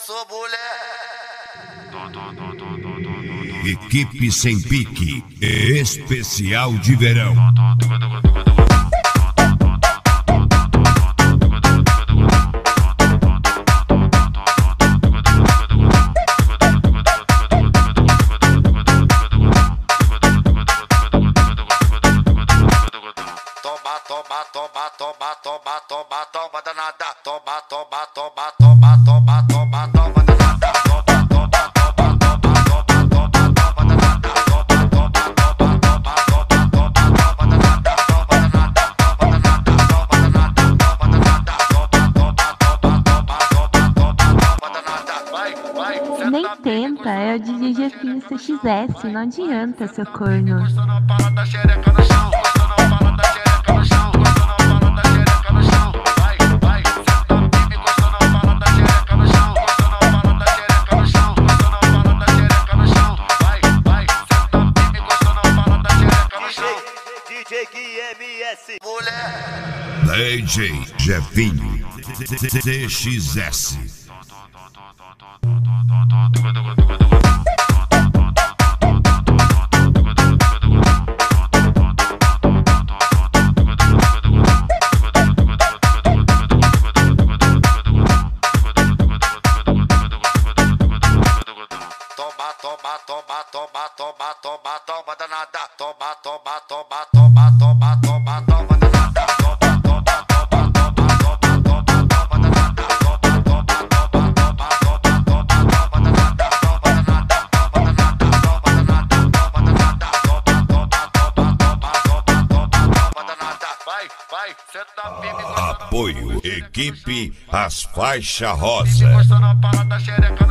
sou mulher. Equipe Sem Pique, especial de verão. Toma danada, toma danada, Nem tenta, é o DJ Jefinho CXS, não adianta, seu corno. DJ QMS, mulher. DJ Jefinho CXS. Toma danada, toma Apoio Equipe As Faixa Rosa.